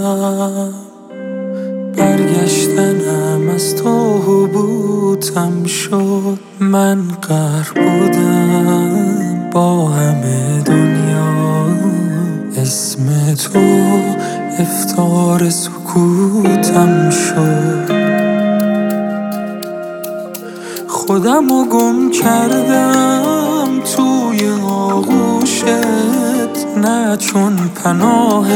بودم، برگشتنم از تو حبوطم شد. من قهر بودم با همه دنیا، اسم تو افطار سکوتم شد. خودمو گم کردم توی آغوشت، نه چون پناه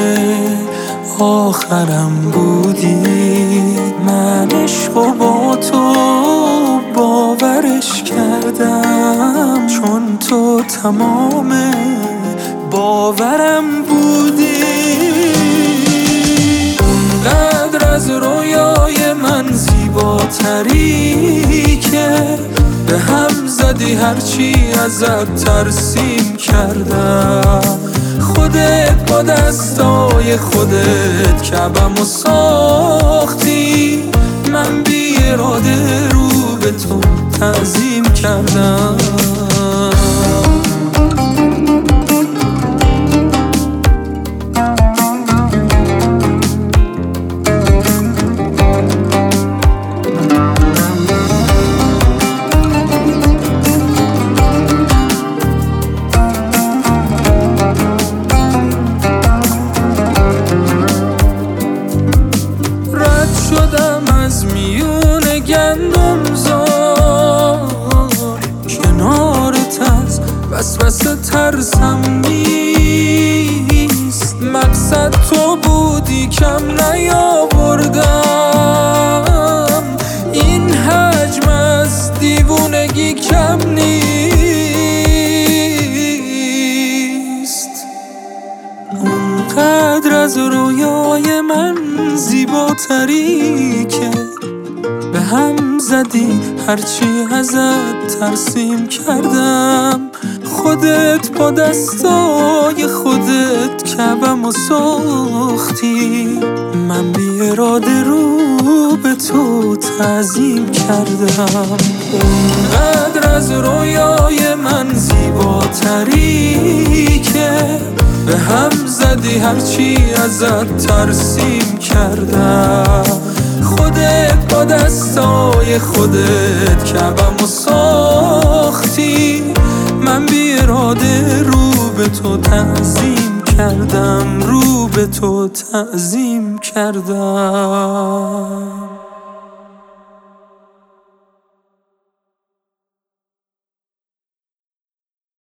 آخرم بودی. من عشقو با تو باورش کردم، چون تو تمام باورم بودی. اونقدر از رویای من زیباتری که به هم زدی، هرچی ازت ترسیم کردم. خودت با دستای خودت کعبمو ساختی، من بی اراده رو به تو تعظیم کردم. شدم از میون گندمزار، کنارت از وسوسه ترسم نیست. مقصد تو بودی کم نیاوردم، این حجم از دیوونگی کم نیست. اونقدر از رویای من زیباتری که به هم زدی، هرچی ازت ترسیم کردم. خودت با دستای خودت کعبمو ساختی، من بی اراده رو به تو تعظیم کردم. اونقدر از رویای من زیباتری که به هم زدی، هرچی ازت ترسیم کردم. خودت با دستای خودت کعبمو ساختی، من بی اراده رو به تو تعظیم کردم، رو به تو تعظیم کردم.